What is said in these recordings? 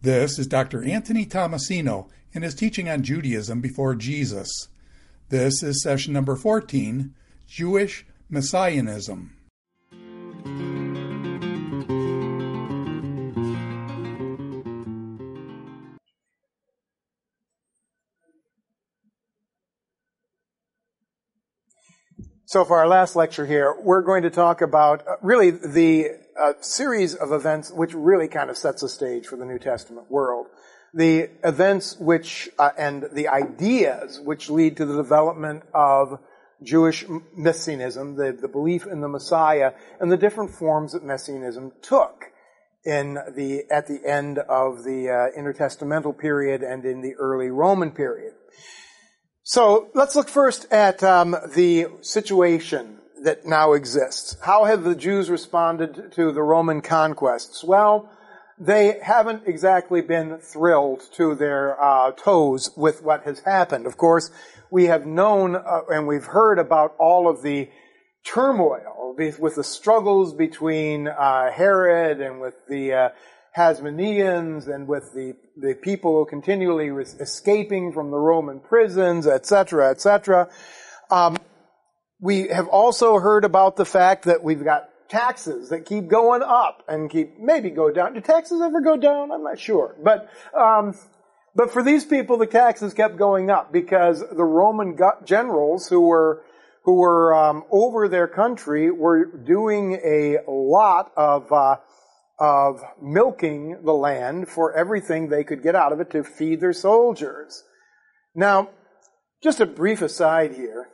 This is Dr. Anthony Tomasino and his teaching on Judaism before Jesus. This is session number 14, Jewish Messianism. So for our last lecture here, we're going to talk about really the series of events which really kind of sets the stage for the New Testament world. The events which, and the ideas which lead to the development of Jewish Messianism, the belief in the Messiah, and the different forms that Messianism took at the end of the intertestamental period and in the early Roman period. So let's look first at the situation that now exists. How have the Jews responded to the Roman conquests? Well, they haven't exactly been thrilled to their toes with what has happened. Of course, we have known and we've heard about all of the turmoil with the struggles between Herod and with the Hasmoneans and with the people continually escaping from the Roman prisons, etc., etc. We have also heard about the fact that we've got taxes that keep going up and maybe go down. Do taxes ever go down? I'm not sure. But for these people, the taxes kept going up because the Roman generals who were over their country were doing a lot of milking the land for everything they could get out of it to feed their soldiers. Now, just a brief aside here.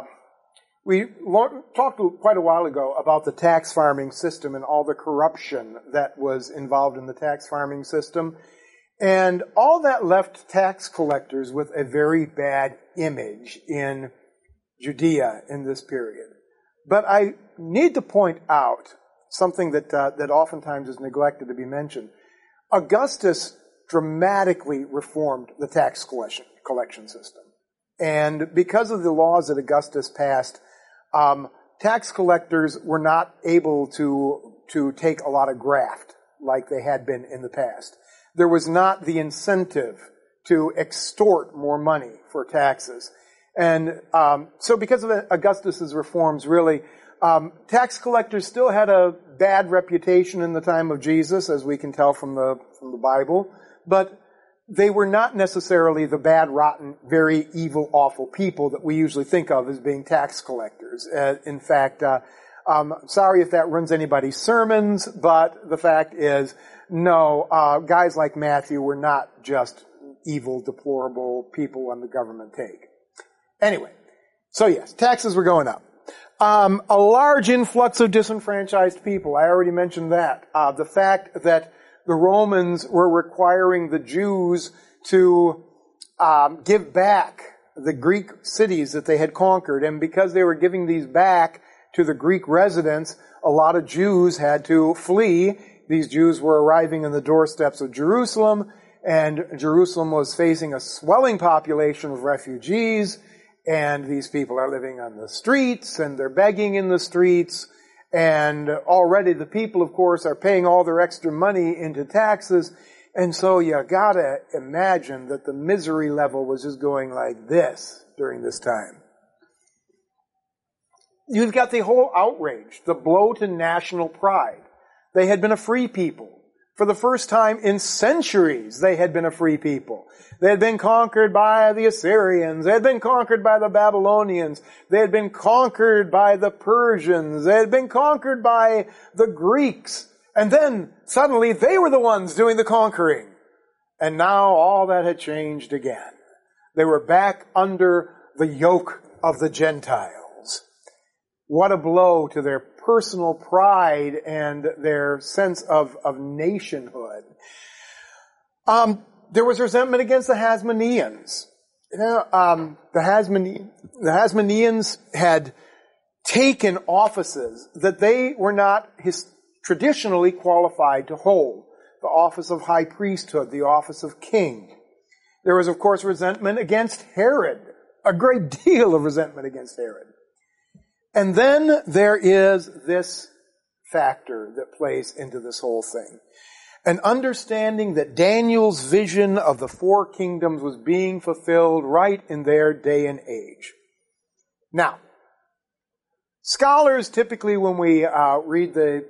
We talked quite a while ago about the tax farming system and all the corruption that was involved in the tax farming system. And all that left tax collectors with a very bad image in Judea in this period. But I need to point out something that oftentimes is neglected to be mentioned. Augustus dramatically reformed the tax collection system. And because of the laws that Augustus passed, tax collectors were not able to take a lot of graft like they had been in the past. There was not the incentive to extort more money for taxes. And so because of Augustus's reforms, really, tax collectors still had a bad reputation in the time of Jesus, as we can tell from the Bible, but they were not necessarily the bad, rotten, very evil, awful people that we usually think of as being tax collectors. In fact, sorry if that ruins anybody's sermons, but the fact is, no, guys like Matthew were not just evil, deplorable people on the government take. Anyway, so yes, taxes were going up. A large influx of disenfranchised people. I already mentioned that. The fact that the Romans were requiring the Jews to give back the Greek cities that they had conquered. And because they were giving these back to the Greek residents, a lot of Jews had to flee. These Jews were arriving on the doorsteps of Jerusalem, and Jerusalem was facing a swelling population of refugees. And these people are living on the streets, and they're begging in the streets. And already the people, of course, are paying all their extra money into taxes. And so you gotta imagine that the misery level was just going like this during this time. You've got the whole outrage, the blow to national pride. They had been a free people. For the first time in centuries, they had been a free people. They had been conquered by the Assyrians. They had been conquered by the Babylonians. They had been conquered by the Persians. They had been conquered by the Greeks. And then, suddenly, they were the ones doing the conquering. And now all that had changed again. They were back under the yoke of the Gentiles. What a blow to their personal pride and their sense of nationhood. There was resentment against the Hasmoneans. The Hasmoneans had taken offices that they were not traditionally qualified to hold. The office of high priesthood, the office of king. There was, of course, resentment against Herod. A great deal of resentment against Herod. And then there is this factor that plays into this whole thing. an understanding that Daniel's vision of the four kingdoms was being fulfilled right in their day and age. Now, scholars typically, when we read the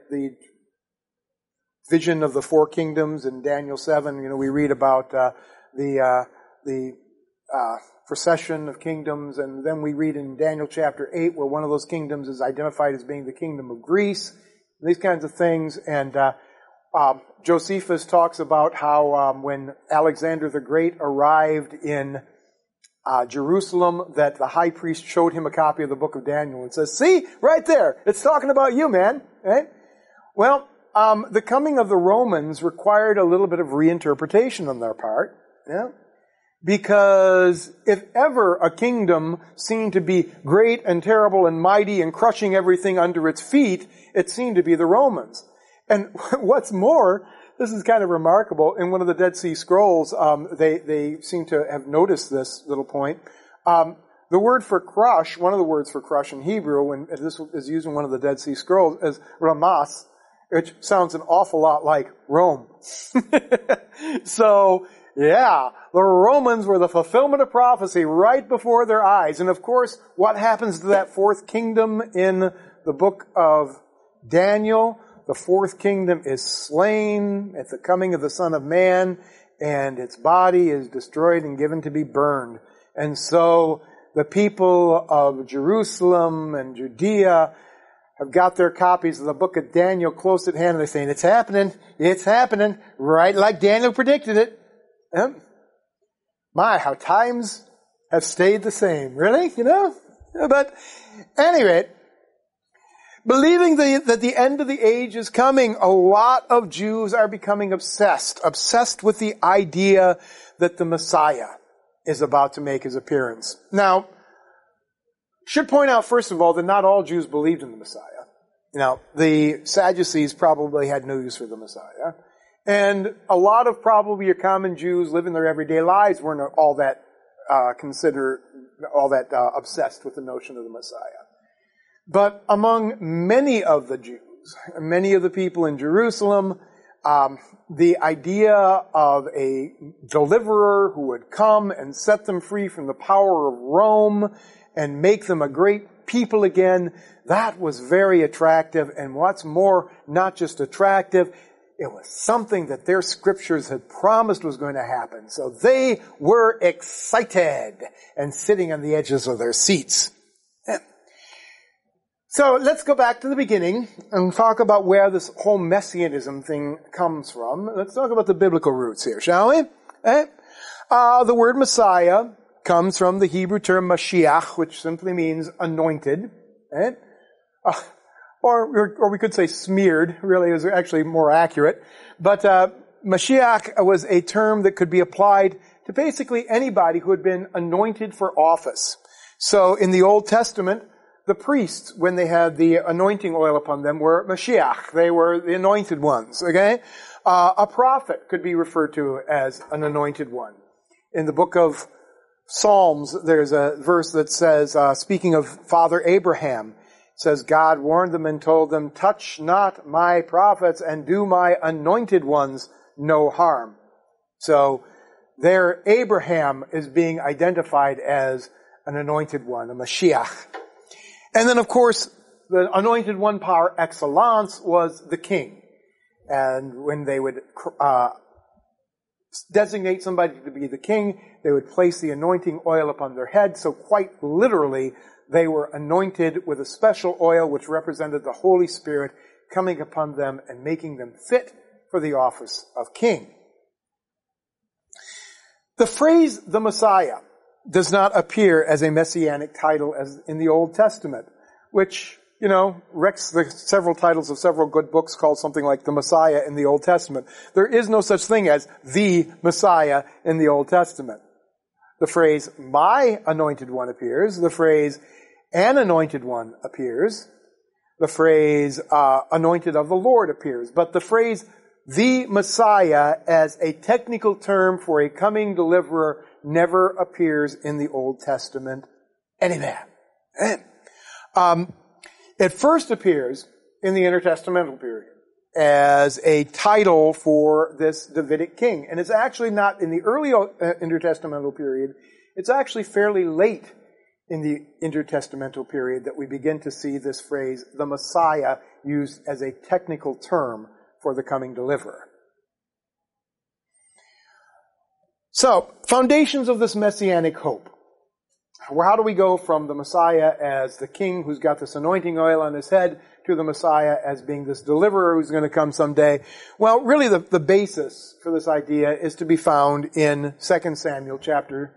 vision of the four kingdoms in Daniel 7, we read about the procession of kingdoms, and then we read in Daniel chapter 8 where one of those kingdoms is identified as being the kingdom of Greece, these kinds of things. And Josephus talks about how when Alexander the Great arrived in Jerusalem, that the high priest showed him a copy of the book of Daniel and says, "See, right there, it's talking about you, man." Right? Well, the coming of the Romans required a little bit of reinterpretation on their part. Yeah? Because if ever a kingdom seemed to be great and terrible and mighty and crushing everything under its feet, it seemed to be the Romans. And what's more, this is kind of remarkable. In one of the Dead Sea Scrolls, they seem to have noticed this little point. The word for crush, one of the words for crush in Hebrew, and this is used in one of the Dead Sea Scrolls, is ramas, which sounds an awful lot like Rome. So, yeah, the Romans were the fulfillment of prophecy right before their eyes. And of course, what happens to that fourth kingdom in the book of Daniel? The fourth kingdom is slain at the coming of the Son of Man, and its body is destroyed and given to be burned. And so the people of Jerusalem and Judea have got their copies of the book of Daniel close at hand, and they're saying, it's happening, right like Daniel predicted it. My, how times have stayed the same. Really? But anyway, believing that the end of the age is coming, a lot of Jews are becoming obsessed with the idea that the Messiah is about to make his appearance. Now, should point out, first of all, that not all Jews believed in the Messiah. The Sadducees probably had no use for the Messiah. And a lot of probably your common Jews living their everyday lives weren't all that obsessed with the notion of the Messiah. But among many of the Jews, many of the people in Jerusalem, the idea of a deliverer who would come and set them free from the power of Rome and make them a great people again, that was very attractive. And what's more, not just attractive, it was something that their scriptures had promised was going to happen. So they were excited and sitting on the edges of their seats. So let's go back to the beginning and talk about where this whole messianism thing comes from. Let's talk about the biblical roots here, shall we? The word Messiah comes from the Hebrew term Mashiach, which simply means anointed. Or we could say smeared, really is actually more accurate. But Mashiach was a term that could be applied to basically anybody who had been anointed for office. So in the Old Testament, the priests, when they had the anointing oil upon them, were Mashiach. They were the anointed ones, okay? A prophet could be referred to as an anointed one. In the book of Psalms, there's a verse that says, speaking of Father Abraham, it says, God warned them and told them, touch not my prophets and do my anointed ones no harm. So there Abraham is being identified as an anointed one, a Mashiach. And then, of course, the anointed one par excellence was the king. And when they would designate somebody to be the king, they would place the anointing oil upon their head. So quite literally, they were anointed with a special oil which represented the Holy Spirit coming upon them and making them fit for the office of king. The phrase, the Messiah, does not appear as a messianic title as in the Old Testament, which, wrecks the several titles of several good books called something like the Messiah in the Old Testament. There is no such thing as the Messiah in the Old Testament. The phrase, my anointed one appears. The phrase, an anointed one appears. The phrase, anointed of the Lord appears. But the phrase, the Messiah, as a technical term for a coming deliverer, never appears in the Old Testament anywhere. It first appears in the intertestamental period. as a title for this Davidic king. And it's actually not in the early intertestamental period. It's actually fairly late in the intertestamental period that we begin to see this phrase, the Messiah, used as a technical term for the coming deliverer. So, foundations of this messianic hope. How do we go from the Messiah as the king who's got this anointing oil on his head to the Messiah as being this deliverer who's going to come someday? Well, really the basis for this idea is to be found in 2 Samuel chapter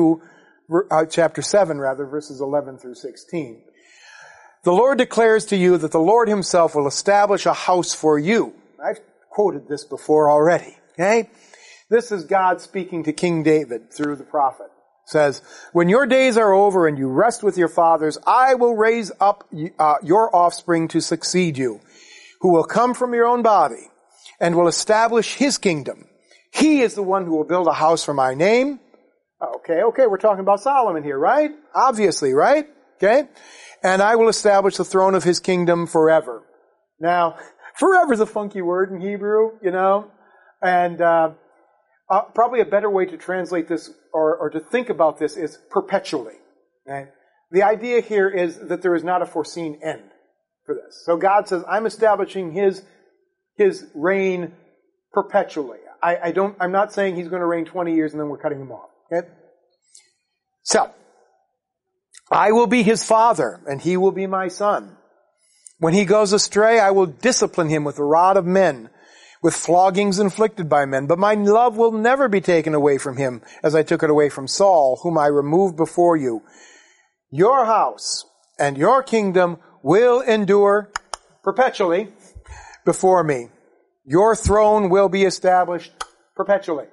7, verses 11 through 16. The Lord declares to you that the Lord himself will establish a house for you. I've quoted this before already, okay? This is God speaking to King David through the prophet. It says, when your days are over and you rest with your fathers, I will raise up your offspring to succeed you, who will come from your own body and will establish his kingdom. He is the one who will build a house for my name. Okay, we're talking about Solomon here, right? Obviously, right? Okay? And I will establish the throne of his kingdom forever. Now, forever is a funky word in Hebrew, you know, and probably a better way to translate this or to think about this is perpetually. Okay? The idea here is that there is not a foreseen end for this. So God says, I'm establishing his reign perpetually. I'm not saying he's going to reign 20 years and then we're cutting him off. Okay? So, I will be his father, and he will be my son. When he goes astray, I will discipline him with the rod of men, with floggings inflicted by men. But my love will never be taken away from him, as I took it away from Saul, whom I removed before you. Your house and your kingdom will endure perpetually before me. Your throne will be established perpetually.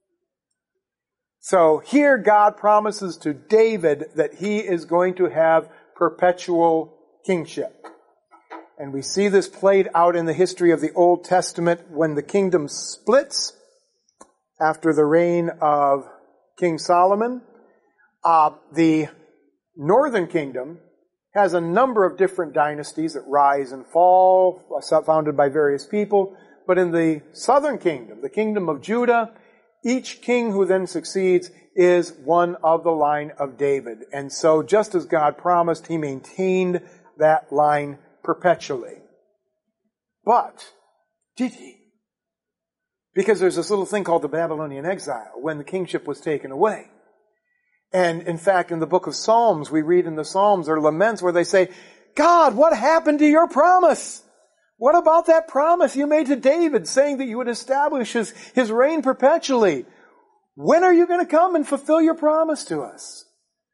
So here God promises to David that he is going to have perpetual kingship. And we see this played out in the history of the Old Testament when the kingdom splits after the reign of King Solomon. The northern kingdom has a number of different dynasties that rise and fall, founded by various people. But in the southern kingdom, the kingdom of Judah, each king who then succeeds is one of the line of David. And so just as God promised, he maintained that line perpetually. But did he? Because there's this little thing called the Babylonian exile, when the kingship was taken away. And in fact, in the book of Psalms, we read in the Psalms, there are laments where they say, God, what happened to your promise? What about that promise you made to David, saying that you would establish his reign perpetually? When are you going to come and fulfill your promise to us?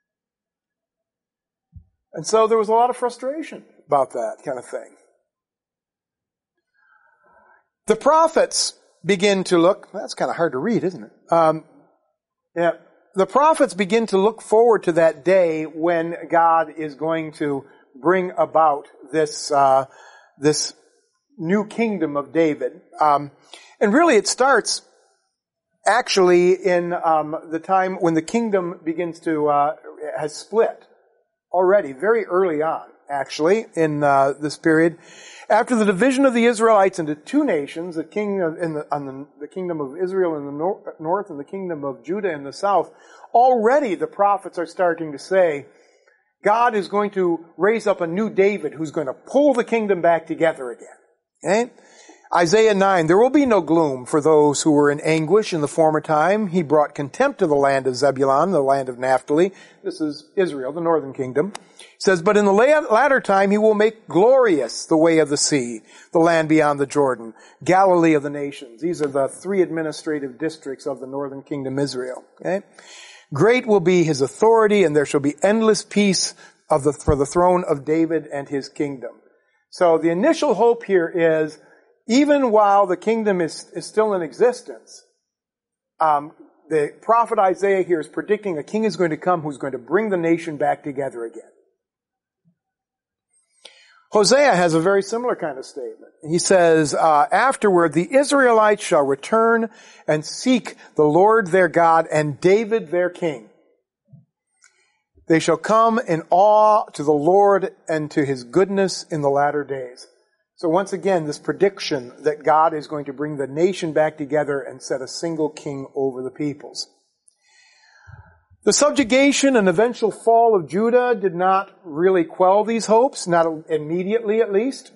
And so there was a lot of frustration about that kind of thing. The prophets begin to look, that's kind of hard to read, isn't it? The prophets begin to look forward to that day when God is going to bring about this new kingdom of David. And really it starts actually in the time when the kingdom begins to, has split already, very early on, actually, in this period. After the division of the Israelites into two nations, the kingdom of Israel in the north and the kingdom of Judah in the south, already the prophets are starting to say, God is going to raise up a new David who's going to pull the kingdom back together again. Okay? Isaiah 9, there will be no gloom for those who were in anguish in the former time. He brought contempt to the land of Zebulun, the land of Naphtali. This is Israel, the northern kingdom. It says, but in the latter time he will make glorious the way of the sea, the land beyond the Jordan, Galilee of the nations. These are the three administrative districts of the northern kingdom Israel. Okay? Great will be his authority, and there shall be endless peace for the throne of David and his kingdom. So the initial hope here is, even while the kingdom is still in existence, the prophet Isaiah here is predicting a king is going to come who's going to bring the nation back together again. Hosea has a very similar kind of statement. He says, afterward, the Israelites shall return and seek the Lord their God and David their king. They shall come in awe to the Lord and to his goodness in the latter days. So once again, this prediction that God is going to bring the nation back together and set a single king over the peoples. The subjugation and eventual fall of Judah did not really quell these hopes, not immediately at least.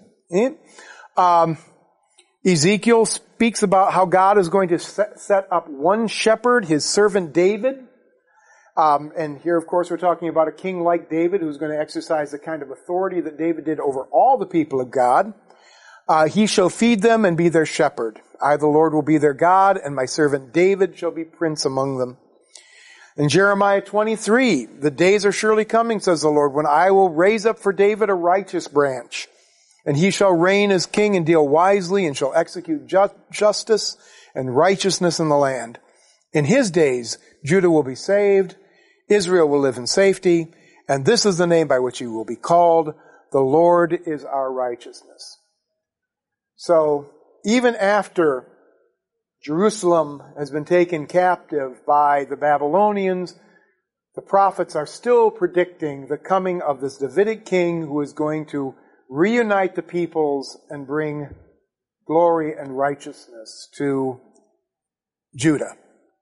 Ezekiel speaks about how God is going to set up one shepherd, his servant David. And here, of course, we're talking about a king like David who's going to exercise the kind of authority that David did over all the people of God. He shall feed them and be their shepherd. I, the Lord, will be their God, and my servant David shall be prince among them. In Jeremiah 23, the days are surely coming, says the Lord, when I will raise up for David a righteous branch, and he shall reign as king and deal wisely, and shall execute justice and righteousness in the land. In his days, Judah will be saved, Israel will live in safety, and this is the name by which he will be called. The Lord is our righteousness. So, even after Jerusalem has been taken captive by the Babylonians, the prophets are still predicting the coming of this Davidic king who is going to reunite the peoples and bring glory and righteousness to Judah.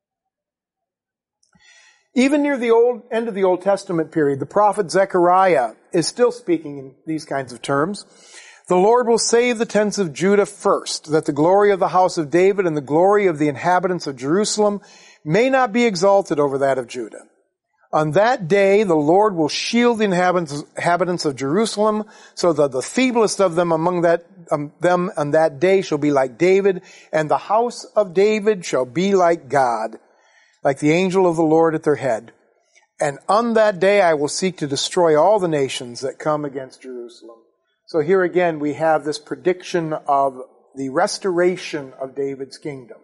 Even near the end of the Old Testament period, the prophet Zechariah is still speaking in these kinds of terms. The Lord will save the tents of Judah first, that the glory of the house of David and the glory of the inhabitants of Jerusalem may not be exalted over that of Judah. On that day, the Lord will shield the inhabitants of Jerusalem, so that the feeblest of them among them on that day shall be like David, and the house of David shall be like God, like the angel of the Lord at their head. And on that day I will seek to destroy all the nations that come against Jerusalem. So here again we have this prediction of the restoration of David's kingdom.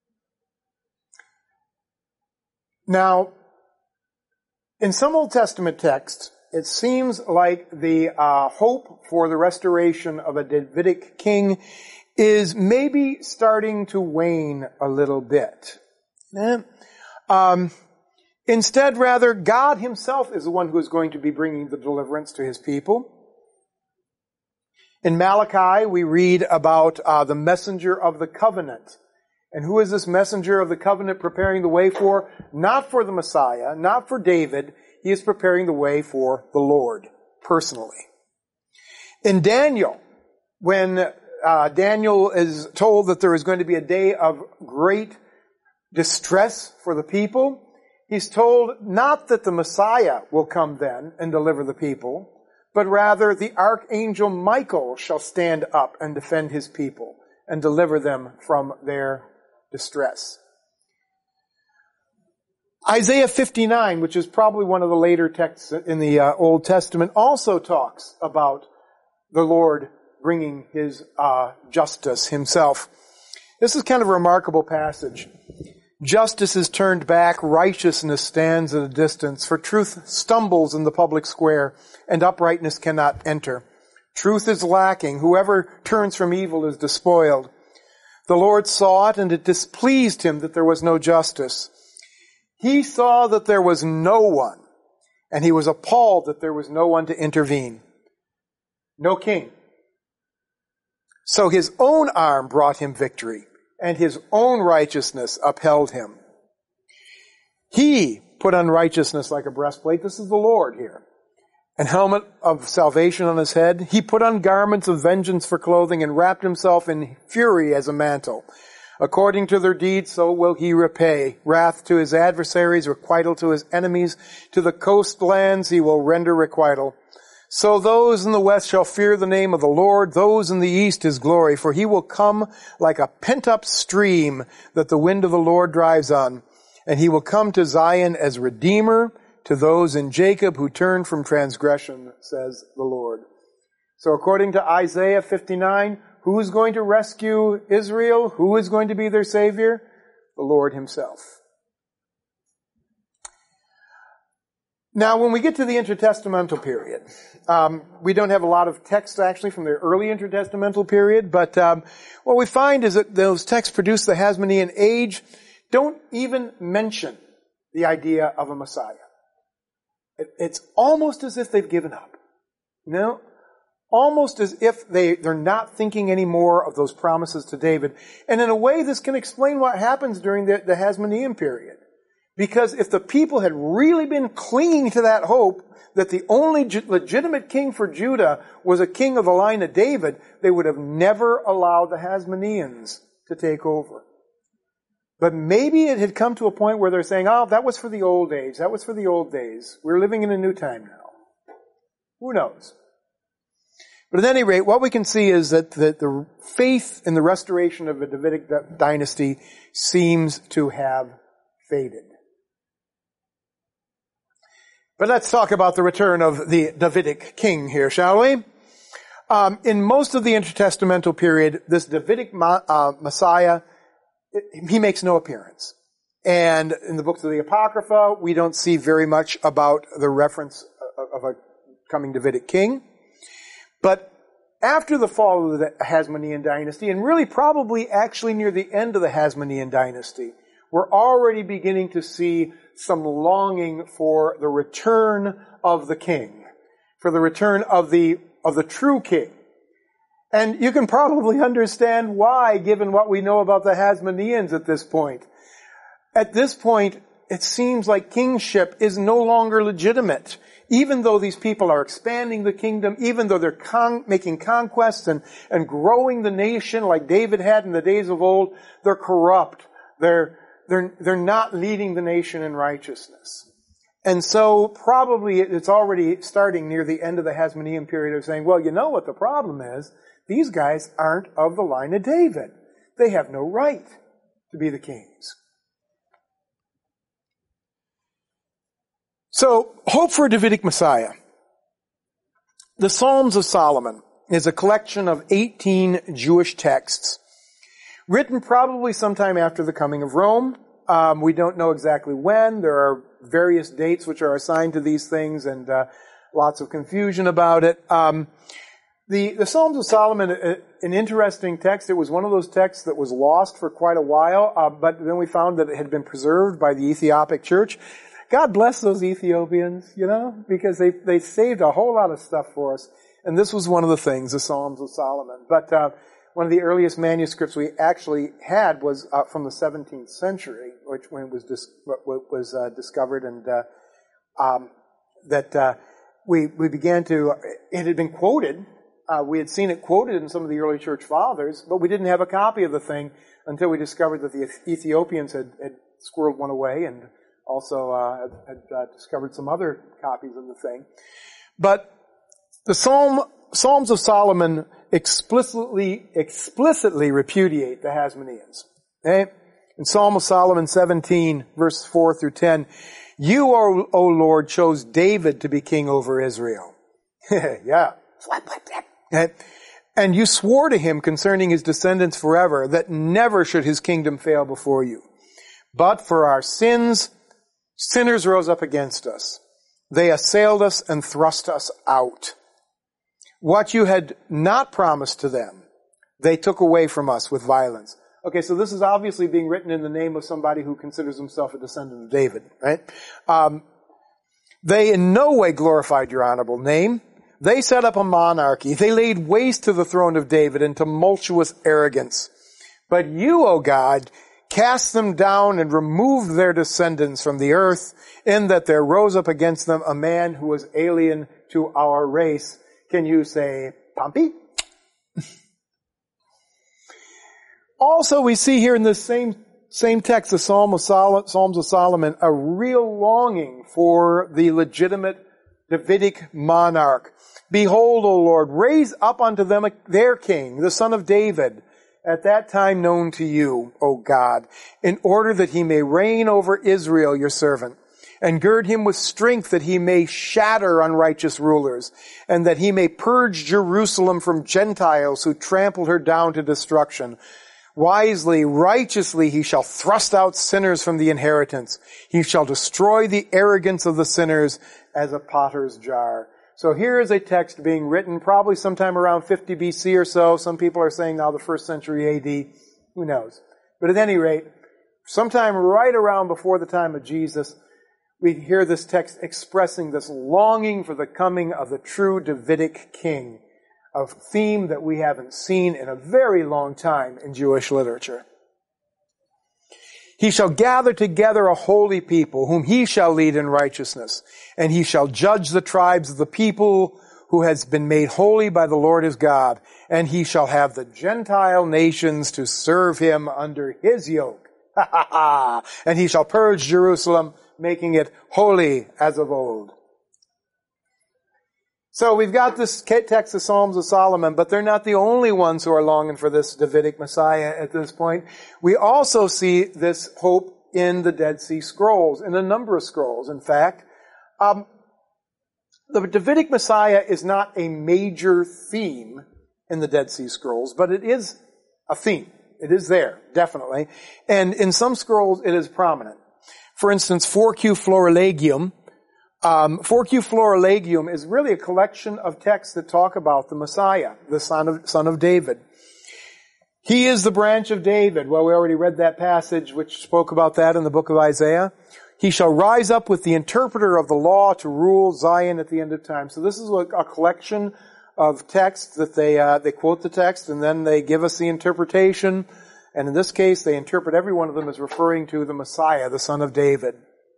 Now, in some Old Testament texts, it seems like the hope for the restoration of a Davidic king is maybe starting to wane a little bit. Instead, rather, God himself is the one who is going to be bringing the deliverance to his people. In Malachi, we read about the messenger of the covenant. And who is this messenger of the covenant preparing the way for? Not for the Messiah, not for David. He is preparing the way for the Lord, personally. In Daniel, when Daniel is told that there is going to be a day of great distress for the people, he's told not that the Messiah will come then and deliver the people, but rather the archangel Michael shall stand up and defend his people and deliver them from their distress. Isaiah 59, which is probably one of the later texts in the Old Testament, also talks about the Lord bringing his justice himself. This is kind of a remarkable passage. Justice is turned back, righteousness stands at a distance, for truth stumbles in the public square, and uprightness cannot enter. Truth is lacking, whoever turns from evil is despoiled. The Lord saw it, and it displeased him that there was no justice. He saw that there was no one, and he was appalled that there was no one to intervene. No king. So his own arm brought him victory, and his own righteousness upheld him. He put on righteousness like a breastplate. This is the Lord here. And helmet of salvation on his head. He put on garments of vengeance for clothing and wrapped himself in fury as a mantle. According to their deeds, so will he repay. Wrath to his adversaries, requital to his enemies. To the coastlands he will render requital. So those in the west shall fear the name of the Lord, those in the east his glory, for he will come like a pent-up stream that the wind of the Lord drives on. And he will come to Zion as Redeemer, to those in Jacob who turn from transgression, says the Lord. So according to Isaiah 59, who is going to rescue Israel? Who is going to be their Savior? The Lord himself. Now, when we get to the intertestamental period, we don't have a lot of text actually from the early intertestamental period, but what we find is that those texts produced the Hasmonean age don't even mention the idea of a Messiah. It's almost as if they've given up. You know, almost as if they're not thinking anymore of those promises to David. And in a way, this can explain what happens during the Hasmonean period. Because if the people had really been clinging to that hope that the only legitimate king for Judah was a king of the line of David, they would have never allowed the Hasmoneans to take over. But maybe it had come to a point where they're saying, oh, that was for the old age. That was for the old days. We're living in a new time now. Who knows? But at any rate, what we can see is that the faith in the restoration of the Davidic dynasty seems to have faded. But let's talk about the return of the Davidic king here, shall we? In most of the intertestamental period, this Davidic Messiah, he makes no appearance. And in the books of the Apocrypha, we don't see very much about the reference of a coming Davidic king. But after the fall of the Hasmonean dynasty, and really probably actually near the end of the Hasmonean dynasty, we're already beginning to see some longing for the return of the king, for the return of the true king. And you can probably understand why, given what we know about the Hasmoneans at this point. At this point, it seems like kingship is no longer legitimate. Even though these people are expanding the kingdom, even though they're making conquests and growing the nation like David had in the days of old, they're corrupt. They're not leading the nation in righteousness. And so probably it's already starting near the end of the Hasmonean period of saying, well, you know what the problem is? These guys aren't of the line of David. They have no right to be the kings. So, hope for a Davidic Messiah. The Psalms of Solomon is a collection of 18 Jewish texts, written probably sometime after the coming of Rome. We don't know exactly when. There are various dates which are assigned to these things, and lots of confusion about it. The Psalms of Solomon, an interesting text. It was one of those texts that was lost for quite a while, but then we found that it had been preserved by the Ethiopic Church. God bless those Ethiopians, because they saved a whole lot of stuff for us. And this was one of the things, the Psalms of Solomon. But one of the earliest manuscripts we actually had was from the 17th century, when it was discovered, and we began to. It had been quoted. We had seen it quoted in some of the early church fathers, but we didn't have a copy of the thing until we discovered that the Ethiopians had squirreled one away, and also had discovered some other copies of the thing. But the Psalms of Solomon explicitly repudiate the Hasmoneans. Okay? In Psalm of Solomon 17, verse 4 through 10, you, O Lord, chose David to be king over Israel. Yeah. Okay? And you swore to him concerning his descendants forever, that never should his kingdom fail before you. But for our sins, sinners rose up against us. They assailed us and thrust us out. What you had not promised to them, they took away from us with violence. Okay, so this is obviously being written in the name of somebody who considers himself a descendant of David, right? They in no way glorified your honorable name. They set up a monarchy. They laid waste to the throne of David in tumultuous arrogance. But you, O God, cast them down and removed their descendants from the earth, in that there rose up against them a man who was alien to our race. Can you say, Pompey? Also, we see here in this same text, the Psalms of Solomon, a real longing for the legitimate Davidic monarch. Behold, O Lord, raise up unto them their king, the son of David, at that time known to you, O God, in order that he may reign over Israel, your servant, and gird him with strength that he may shatter unrighteous rulers, and that he may purge Jerusalem from Gentiles who trampled her down to destruction. Wisely, righteously, he shall thrust out sinners from the inheritance. He shall destroy the arrogance of the sinners as a potter's jar. So here is a text being written probably sometime around 50 BC or so. Some people are saying now the 1st century AD. Who knows? But at any rate, sometime right around before the time of Jesus, we hear this text expressing this longing for the coming of the true Davidic king. a theme that we haven't seen in a very long time in Jewish literature. He shall gather together a holy people, whom he shall lead in righteousness, and he shall judge the tribes of the people who has been made holy by the Lord his God, and he shall have the Gentile nations to serve him under his yoke. And he shall purge Jerusalem, making it holy as of old. So we've got this text of Psalms of Solomon, but they're not the only ones who are longing for this Davidic Messiah at this point. We also see this hope in the Dead Sea Scrolls, in a number of scrolls. In fact, the Davidic Messiah is not a major theme in the Dead Sea Scrolls, but it is a theme. It is there, definitely. And in some scrolls, it is prominent. For instance, 4Q Florilegium. 4Q Florilegium is really a collection of texts that talk about the Messiah, the son of David. He is the branch of David. Well, we already read that passage which spoke about that in the book of Isaiah. He shall rise up with the interpreter of the law to rule Zion at the end of time. So this is a collection of texts that they quote the text and then they give us the interpretation. And in this case, they interpret every one of them as referring to the Messiah, the son of David.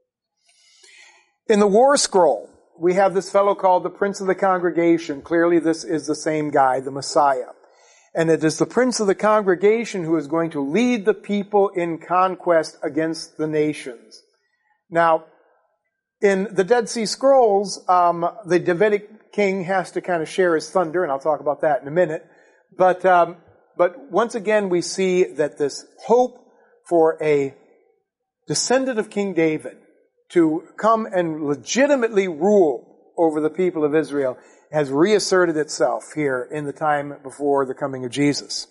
In the War Scroll, we have this fellow called the Prince of the Congregation. Clearly this is the same guy, the Messiah. And it is the Prince of the Congregation who is going to lead the people in conquest against the nations. Now, in the Dead Sea Scrolls, the Davidic king has to kind of share his thunder, and I'll talk about that in a minute. But once again, we see that this hope for a descendant of King David to come and legitimately rule over the people of Israel has reasserted itself here in the time before the coming of Jesus.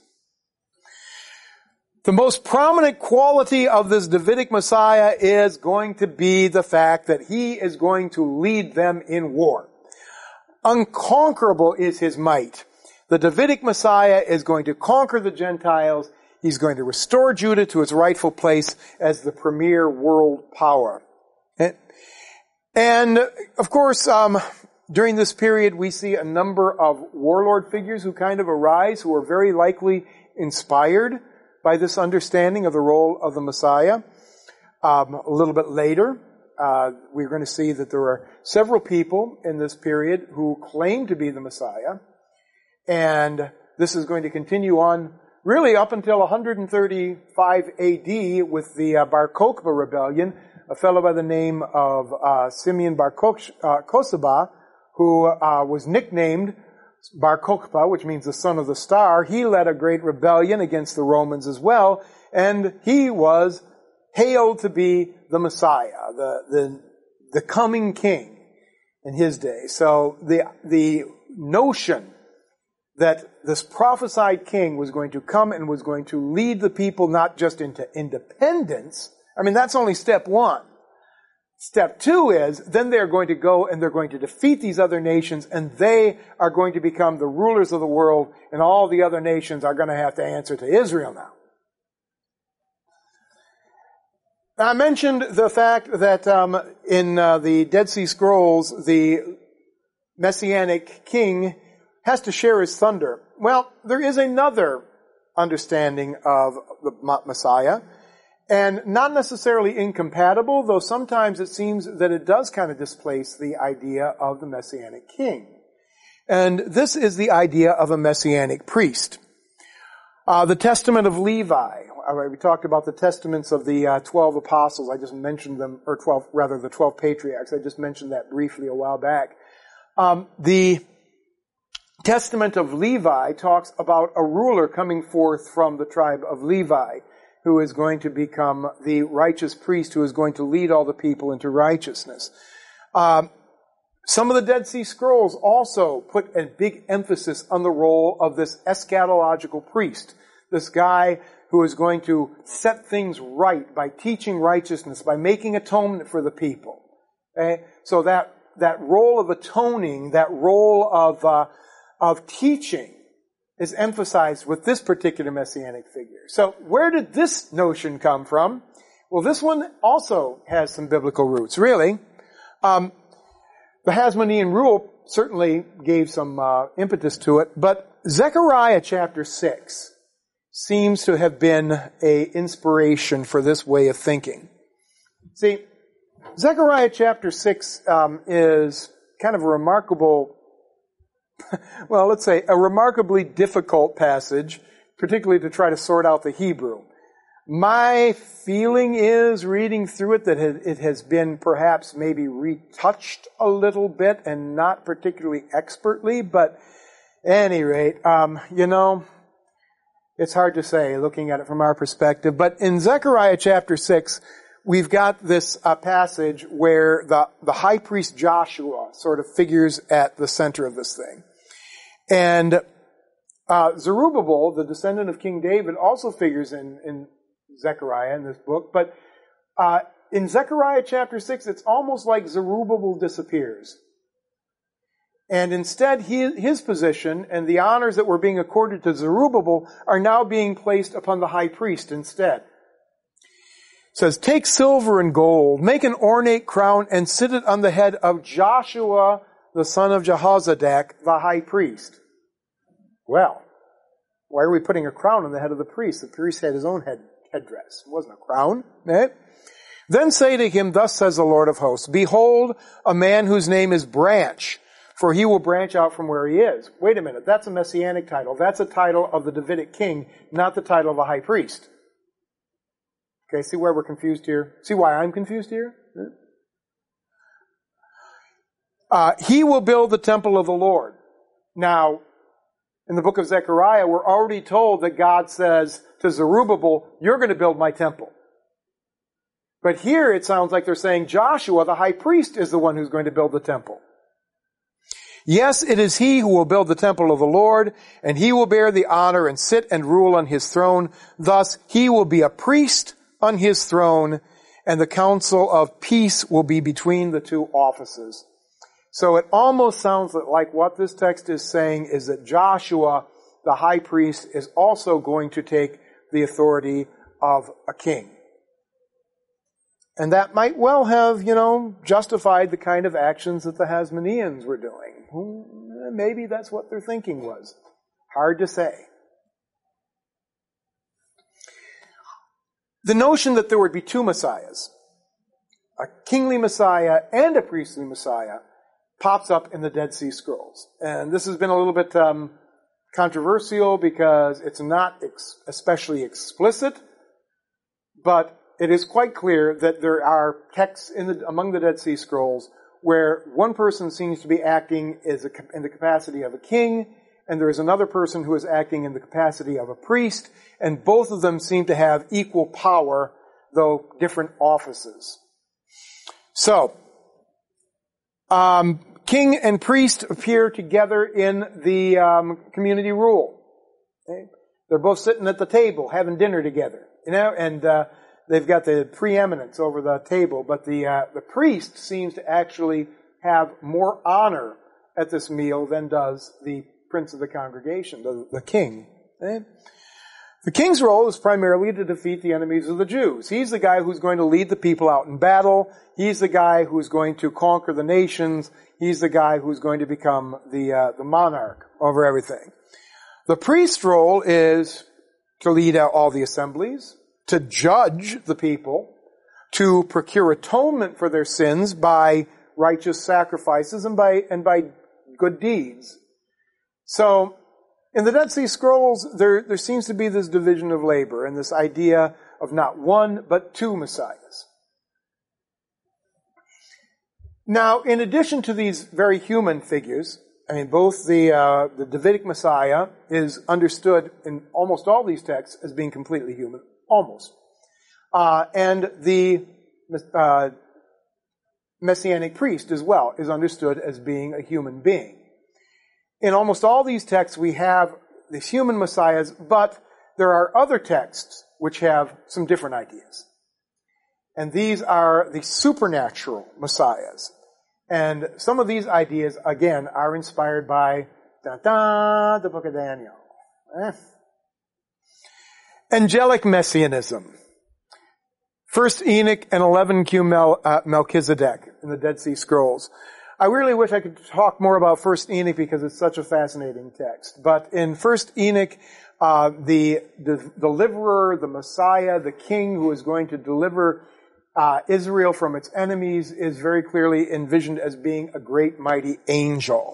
The most prominent quality of this Davidic Messiah is going to be the fact that he is going to lead them in war. Unconquerable is his might. The Davidic Messiah is going to conquer the Gentiles. He's going to restore Judah to its rightful place as the premier world power. And, of course, during this period, we see a number of warlord figures who kind of arise, who are very likely inspired by this understanding of the role of the Messiah. A little bit later, we're going to see that there are several people in this period who claim to be the Messiah. And this is going to continue on really up until 135 AD with the Bar Kokhba rebellion. A fellow by the name of Simeon Bar Kokhba, who was nicknamed Bar Kokhba, which means the son of the star. He led a great rebellion against the Romans as well, and he was hailed to be the Messiah, the coming king in his day. So the notion that this prophesied king was going to come and was going to lead the people not just into independence. I mean, that's only step one. Step two is, then they're going to go and they're going to defeat these other nations, and they are going to become the rulers of the world, and all the other nations are going to have to answer to Israel now. I mentioned the fact that in the Dead Sea Scrolls, the Messianic king has to share his thunder. Well, there is another understanding of the Messiah, and not necessarily incompatible, though sometimes it seems that it does kind of displace the idea of the Messianic king. And this is the idea of a Messianic priest. The Testament of Levi. We talked about the testaments of the 12 apostles. I just mentioned them, or the 12 patriarchs. I just mentioned that briefly a while back. The Testament of Levi talks about a ruler coming forth from the tribe of Levi, who is going to become the righteous priest who is going to lead all the people into righteousness. Some of the Dead Sea Scrolls also put a big emphasis on the role of this eschatological priest, this guy who is going to set things right by teaching righteousness, by making atonement for the people. Okay? So that role of atoning, that role of teaching, is emphasized with this particular Messianic figure. So where did this notion come from? Well, this one also has some biblical roots, really. The Hasmonean rule certainly gave some impetus to it. But Zechariah chapter 6 seems to have been an inspiration for this way of thinking. See, Zechariah chapter 6 is kind of a remarkable, well, let's say a remarkably difficult passage, particularly to try to sort out the Hebrew. My feeling is, reading through it, that it has been perhaps maybe retouched a little bit and not particularly expertly, but at any rate, it's hard to say looking at it from our perspective. But in Zechariah chapter 6, we've got this passage where the high priest Joshua sort of figures at the center of this thing. And Zerubbabel, the descendant of King David, also figures in Zechariah in this book. But in Zechariah chapter 6, it's almost like Zerubbabel disappears. And instead, his position and the honors that were being accorded to Zerubbabel are now being placed upon the high priest instead. It says, take silver and gold, make an ornate crown, and sit it on the head of Joshua, the son of Jehozadak, the high priest. Well, why are we putting a crown on the head of the priest? The priest had his own headdress. It wasn't a crown. Eh? Then say to him, thus says the Lord of hosts, behold, a man whose name is Branch, for he will branch out from where he is. Wait a minute, that's a messianic title. That's a title of the Davidic king, not the title of a high priest. Okay, see where we're confused here? See why I'm confused here? He will build the temple of the Lord. Now, in the book of Zechariah, we're already told that God says to Zerubbabel, you're going to build my temple. But here it sounds like they're saying Joshua, the high priest, is the one who's going to build the temple. Yes, it is he who will build the temple of the Lord, and he will bear the honor and sit and rule on his throne. Thus, he will be a priest on his throne, and the council of peace will be between the two offices. So it almost sounds like what this text is saying is that Joshua, the high priest, is also going to take the authority of a king. And that might well have, justified the kind of actions that the Hasmoneans were doing. Maybe that's what their thinking was. Hard to say. The notion that there would be two messiahs, a kingly messiah and a priestly messiah, pops up in the Dead Sea Scrolls. And this has been a little bit controversial because it's not especially explicit, but it is quite clear that there are texts among the Dead Sea Scrolls where one person seems to be acting in the capacity of a king, and there is another person who is acting in the capacity of a priest, and both of them seem to have equal power, though different offices. So, king and priest appear together in the community rule. Okay? They're both sitting at the table having dinner together, and they've got the preeminence over the table, but the priest seems to actually have more honor at this meal than does the prince of the congregation, the king. Okay? The king's role is primarily to defeat the enemies of the Jews. He's the guy who's going to lead the people out in battle. He's the guy who's going to conquer the nations. He's the guy who's going to become the monarch over everything. The priest's role is to lead out all the assemblies, to judge the people, to procure atonement for their sins by righteous sacrifices and by good deeds. So, in the Dead Sea Scrolls, there seems to be this division of labor and this idea of not one, but two messiahs. Now, in addition to these very human figures, both the Davidic Messiah is understood in almost all these texts as being completely human, almost. And the Messianic priest as well is understood as being a human being. In almost all these texts we have these human messiahs, but there are other texts which have some different ideas. And these are the supernatural messiahs. And some of these ideas, again, are inspired by the book of Daniel. Angelic messianism. 1 Enoch and 11Q Melchizedek in the Dead Sea Scrolls. I really wish I could talk more about 1 Enoch because it's such a fascinating text. But in 1 Enoch, the deliverer, the Messiah, the king who is going to deliver Israel from its enemies is very clearly envisioned as being a great mighty angel.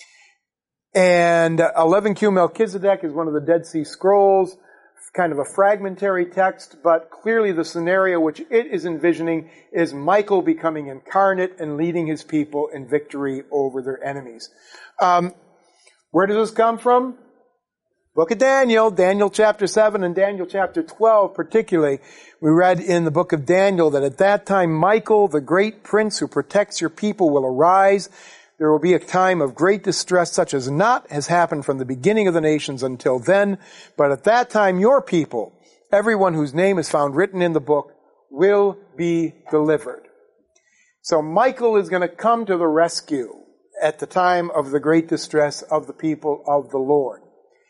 And 11Q Melchizedek is one of the Dead Sea Scrolls, kind of a fragmentary text, but clearly the scenario which it is envisioning is Michael becoming incarnate and leading his people in victory over their enemies. Where does this come from? Book of Daniel, Daniel chapter 7 and Daniel chapter 12 particularly. We read in the book of Daniel that at that time Michael, the great prince who protects your people, will arise. There will be a time of great distress such as not has happened from the beginning of the nations until then. But at that time your people, everyone whose name is found written in the book, will be delivered. So Michael is going to come to the rescue at the time of the great distress of the people of the Lord.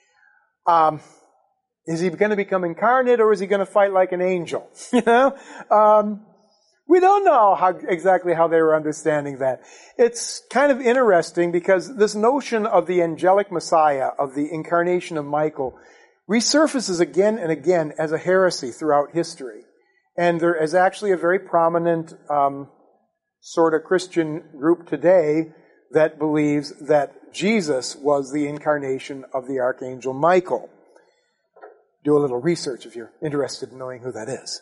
Is he going to become incarnate or is he going to fight like an angel? You know? We don't know exactly how they were understanding that. It's kind of interesting because this notion of the angelic Messiah, of the incarnation of Michael, resurfaces again and again as a heresy throughout history. And there is actually a very prominent sort of Christian group today that believes that Jesus was the incarnation of the Archangel Michael. Do a little research if you're interested in knowing who that is.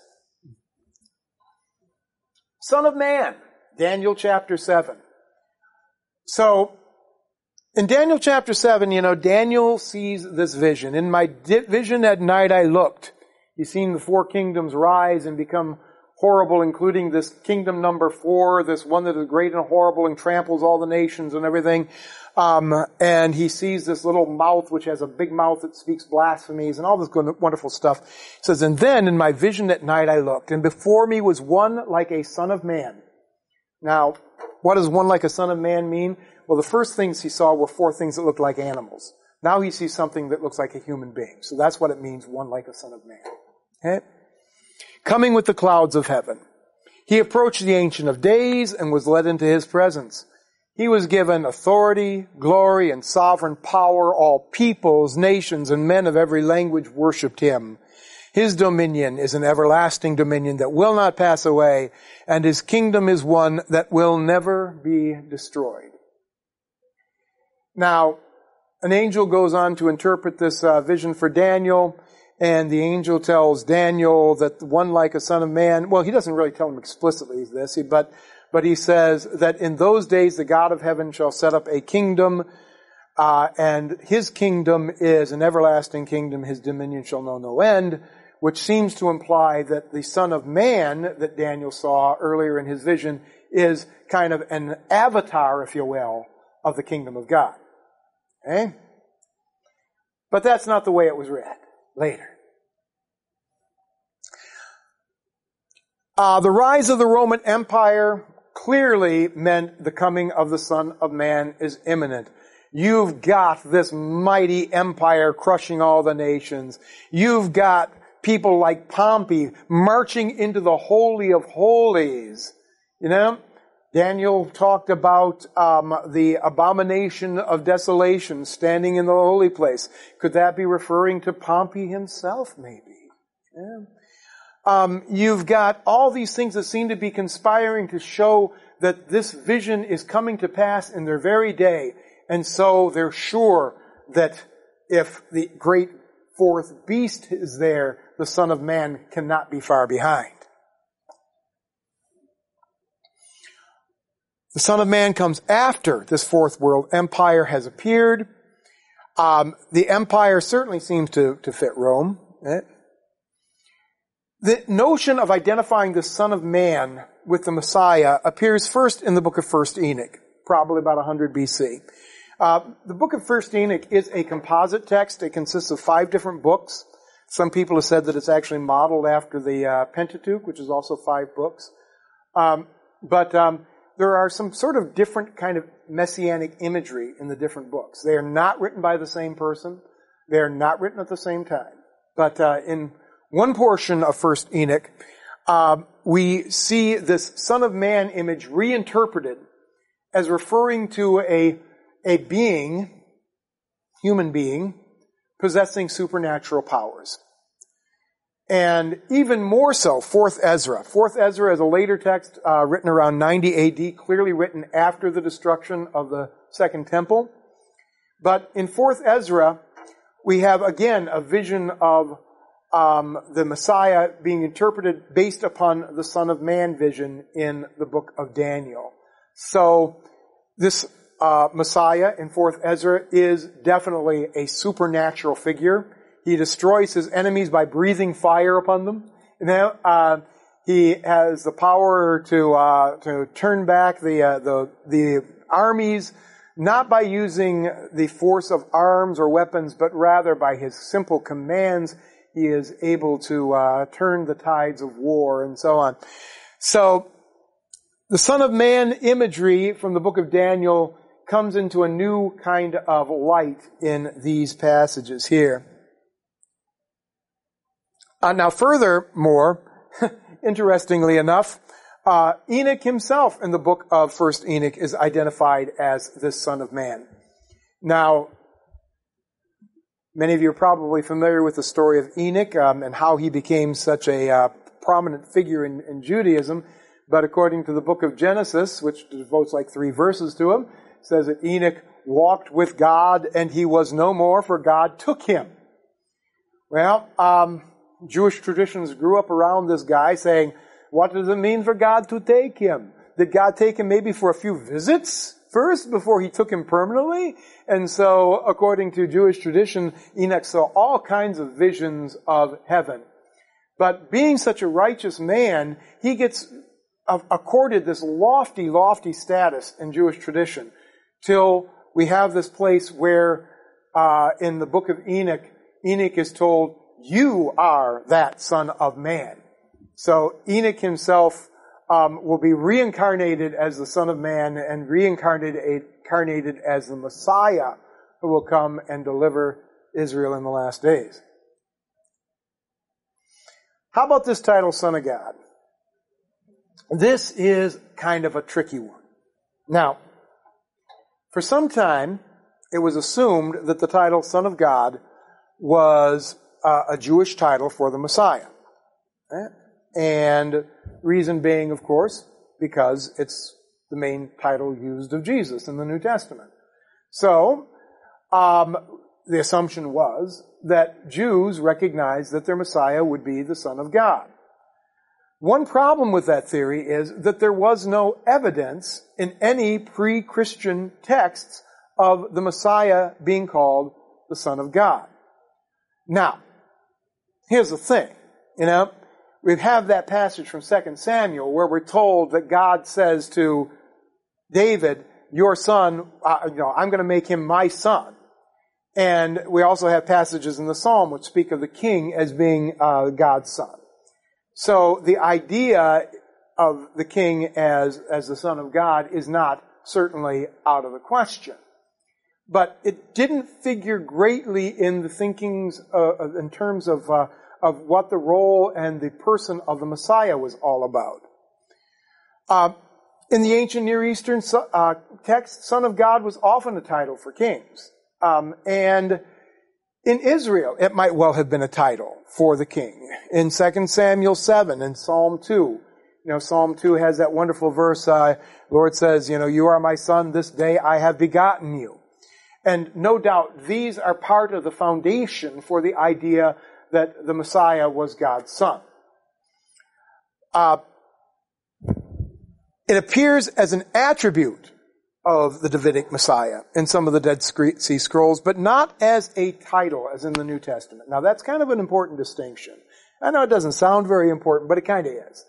Son of Man, Daniel chapter 7. So, in Daniel chapter 7, Daniel sees this vision. In my vision at night I looked. He's seen the 4 kingdoms rise and become horrible, including this kingdom number 4, this one that is great and horrible and tramples all the nations and everything. And he sees this little mouth which has a big mouth that speaks blasphemies and all this wonderful stuff. It says, and then in my vision at night I looked, and before me was one like a son of man. Now, what does one like a son of man mean? Well, the first things he saw were 4 things that looked like animals. Now he sees something that looks like a human being. So that's what it means, one like a son of man. Okay? Coming with the clouds of heaven. He approached the Ancient of Days and was led into his presence. He was given authority, glory, and sovereign power. All peoples, nations, and men of every language worshipped him. His dominion is an everlasting dominion that will not pass away, and his kingdom is one that will never be destroyed. Now, an angel goes on to interpret this vision for Daniel, and the angel tells Daniel that one like a son of man, well, he doesn't really tell him explicitly this, but he says that in those days the God of heaven shall set up a kingdom, and his kingdom is an everlasting kingdom. His dominion shall know no end, which seems to imply that the Son of Man that Daniel saw earlier in his vision is kind of an avatar, if you will, of the kingdom of God. Okay? But that's not the way it was read later. The rise of the Roman Empire clearly meant the coming of the Son of Man is imminent. You've got this mighty empire crushing all the nations. You've got people like Pompey marching into the Holy of Holies. Daniel talked about the abomination of desolation standing in the holy place. Could that be referring to Pompey himself, maybe? Yeah. You've got all these things that seem to be conspiring to show that this vision is coming to pass in their very day. And so they're sure that if the great 4th beast is there, the Son of Man cannot be far behind. The Son of Man comes after this 4th world empire has appeared. The empire certainly seems to fit Rome. The notion of identifying the Son of Man with the Messiah appears first in the book of 1 Enoch, probably about 100 BC. The book of 1 Enoch is a composite text. It consists of 5 different books. Some people have said that it's actually modeled after the Pentateuch, which is also 5 books. But there are some sort of different kind of messianic imagery in the different books. They are not written by the same person. They are not written at the same time. But in one portion of 1 Enoch, we see this Son of Man image reinterpreted as referring to a being, human being, possessing supernatural powers. And even more so, 4th Ezra. 4th Ezra is a later text written around 90 AD, clearly written after the destruction of the Second Temple. But in 4th Ezra, we have again a vision of the Messiah being interpreted based upon the Son of Man vision in the book of Daniel. So this Messiah in 4th Ezra is definitely a supernatural figure. He destroys his enemies by breathing fire upon them. And he has the power to turn back the armies, not by using the force of arms or weapons, but rather by his simple commands. He is able to turn the tides of war and so on. So the Son of Man imagery from the book of Daniel comes into a new kind of light in these passages here. Now, furthermore, interestingly enough, Enoch himself in the book of 1st Enoch is identified as this Son of Man. Now, many of you are probably familiar with the story of Enoch and how he became such a prominent figure in Judaism. But according to the book of Genesis, which devotes like 3 verses to him, it says that Enoch walked with God and he was no more, for God took him. Well, Jewish traditions grew up around this guy saying, what does it mean for God to take him? Did God take him maybe for a few visits first before he took him permanently? And so, according to Jewish tradition, Enoch saw all kinds of visions of heaven. But being such a righteous man, he gets accorded this lofty, lofty status in Jewish tradition till we have this place where in the book of Enoch, Enoch is told, you are that Son of Man. So Enoch himself will be reincarnated as the Son of Man and reincarnated as the Messiah who will come and deliver Israel in the last days. How about this title, Son of God? This is kind of a tricky one. Now, for some time, it was assumed that the title Son of God was a Jewish title for the Messiah. Right? And reason being, of course, because it's the main title used of Jesus in the New Testament. So, the assumption was that Jews recognized that their Messiah would be the Son of God. One problem with that theory is that there was no evidence in any pre-Christian texts of the Messiah being called the Son of God. Now, here's the thing, we have that passage from 2 Samuel where we're told that God says to David, your son, I'm going to make him my son. And we also have passages in the Psalm which speak of the king as being God's son. So the idea of the king as the Son of God is not certainly out of the question. But it didn't figure greatly in the thinkings in terms of what the role and the person of the Messiah was all about. In the ancient Near Eastern text, Son of God was often a title for kings. And in Israel, it might well have been a title for the king. In 2 Samuel 7 and Psalm 2, Psalm 2 has that wonderful verse, Lord says, you are my son, this day I have begotten you. And no doubt these are part of the foundation for the idea that the Messiah was God's son. It appears as an attribute of the Davidic Messiah in some of the Dead Sea Scrolls, but not as a title as in the New Testament. Now that's kind of an important distinction. I know it doesn't sound very important, but it kind of is.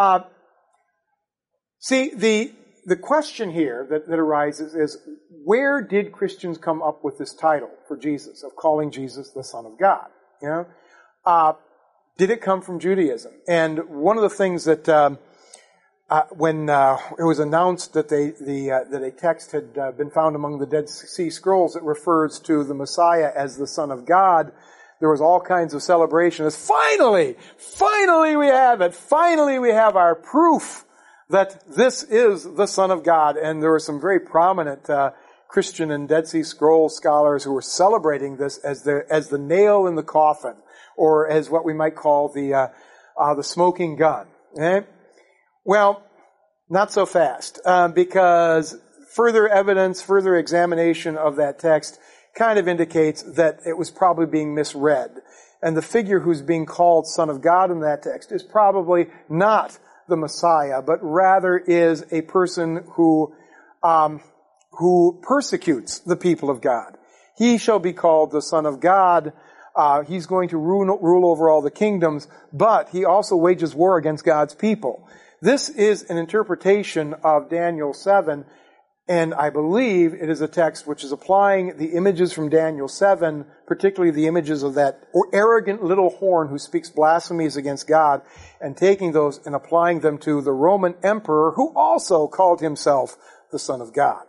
The question here that arises is, where did Christians come up with this title for Jesus, of calling Jesus the Son of God? Did it come from Judaism? And one of the things that when it was announced that that a text had been found among the Dead Sea Scrolls that refers to the Messiah as the Son of God, there was all kinds of celebration as finally we have it. Finally we have our proof that this is the Son of God. And there were some very prominent Christian and Dead Sea Scrolls scholars who were celebrating this as the nail in the coffin, or as what we might call the smoking gun. Okay? Well, not so fast, because further evidence, further examination of that text kind of indicates that it was probably being misread. And the figure who's being called Son of God in that text is probably not the Messiah, but rather is a person who persecutes the people of God. He shall be called the Son of God. He's going to rule over all the kingdoms, but he also wages war against God's people. This is an interpretation of Daniel 7, and I believe it is a text which is applying the images from Daniel 7, particularly the images of that arrogant little horn who speaks blasphemies against God, and taking those and applying them to the Roman emperor who also called himself the Son of God.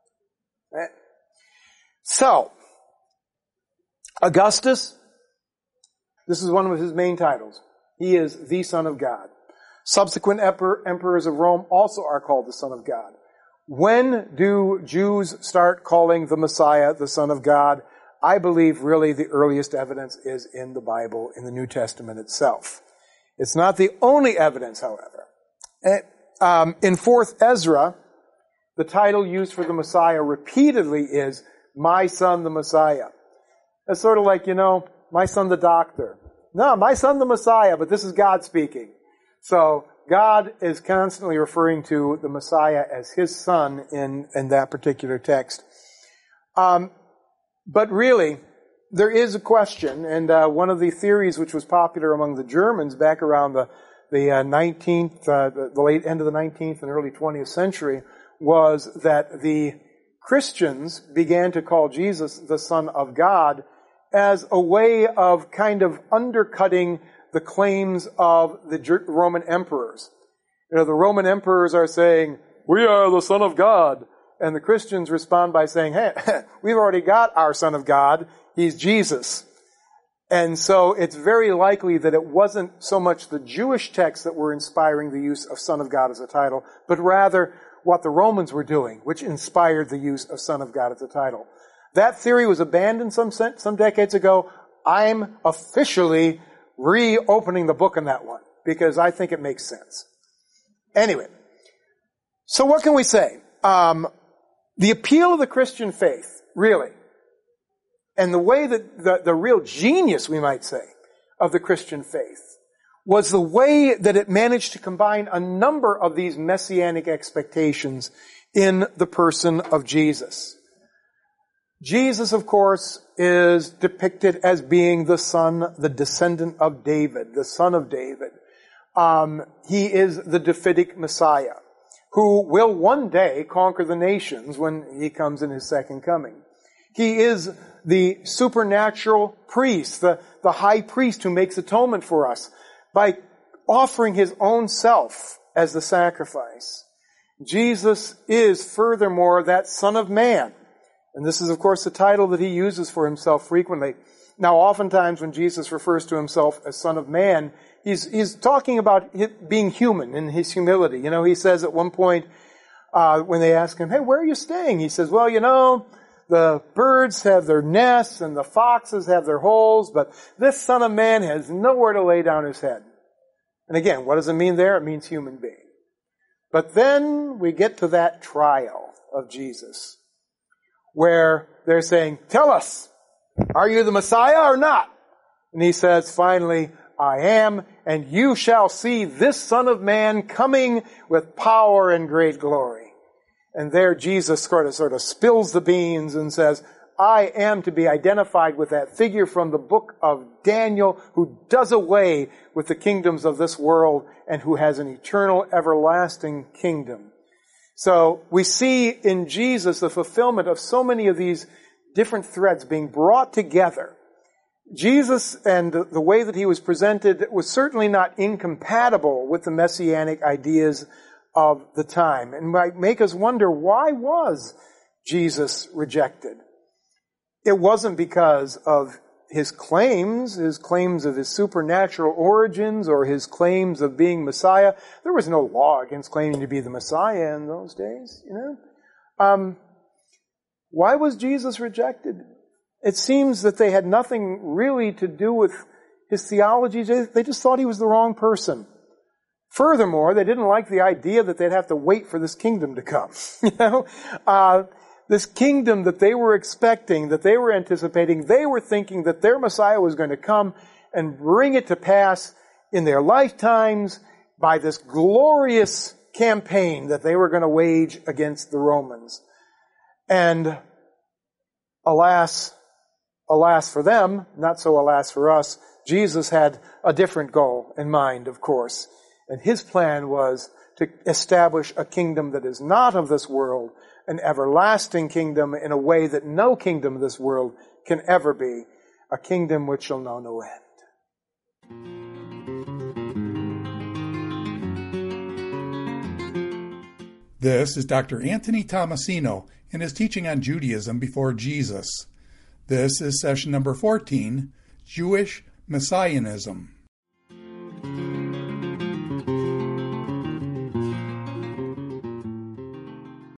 So, Augustus, this is one of his main titles. He is the Son of God. Subsequent emperors of Rome also are called the Son of God. When do Jews start calling the Messiah the Son of God? I believe really the earliest evidence is in the Bible, in the New Testament itself. It's not the only evidence, however. In 4th Ezra, the title used for the Messiah repeatedly is, my son the Messiah. It's sort of like, my son the doctor. No, my son the Messiah, but this is God speaking. So God is constantly referring to the Messiah as his son in that particular text. But really, there is a question, and one of the theories which was popular among the Germans back around the 19th, the late end of the 19th and early 20th century, was that the Christians began to call Jesus the Son of God as a way of kind of undercutting the claims of the Roman emperors. The Roman emperors are saying, we are the Son of God. And the Christians respond by saying, hey, we've already got our Son of God. He's Jesus. And so it's very likely that it wasn't so much the Jewish texts that were inspiring the use of Son of God as a title, but rather what the Romans were doing, which inspired the use of Son of God as a title. That theory was abandoned some decades ago. I'm officially reopening the book on that one, because I think it makes sense. Anyway, so what can we say? The appeal of the Christian faith, really, and the way that the real genius, we might say, of the Christian faith was the way that it managed to combine a number of these messianic expectations in the person of Jesus. Jesus, of course, is depicted as being the son, the descendant of David, the son of David. He is the Davidic Messiah, who will one day conquer the nations when he comes in his second coming. He is the supernatural priest, the high priest who makes atonement for us by offering his own self as the sacrifice. Jesus is furthermore that Son of Man. And this is, of course, the title that he uses for himself frequently. Now, oftentimes when Jesus refers to himself as Son of Man, he's talking about being human in his humility. He says at one point, when they ask him, hey, where are you staying? He says, well, the birds have their nests and the foxes have their holes, but this Son of Man has nowhere to lay down his head. And again, what does it mean there? It means human being. But then we get to that trial of Jesus, where they're saying, tell us, are you the Messiah or not? And he says, finally, I am, and you shall see this Son of Man coming with power and great glory. And there Jesus sort of spills the beans and says, I am to be identified with that figure from the book of Daniel who does away with the kingdoms of this world and who has an eternal, everlasting kingdom. So we see in Jesus the fulfillment of so many of these different threads being brought together. Jesus and the way that he was presented was certainly not incompatible with the messianic ideas of the time, and might make us wonder, why was Jesus rejected? It wasn't because of his claims of his supernatural origins or his claims of being Messiah, there was no law against claiming to be the Messiah in those days, Why was Jesus rejected? It seems that they had nothing really to do with his theology. They just thought he was the wrong person. Furthermore, they didn't like the idea that they'd have to wait for this kingdom to come. This kingdom that they were expecting, that they were anticipating, they were thinking that their Messiah was going to come and bring it to pass in their lifetimes by this glorious campaign that they were going to wage against the Romans. And alas for them, not so alas for us, Jesus had a different goal in mind, of course. And his plan was to establish a kingdom that is not of this world, an everlasting kingdom in a way that no kingdom of this world can ever be, a kingdom which shall know no end. This is Dr. Anthony Tomasino in his teaching on Judaism before Jesus. This is session number 14, Jewish Messianism.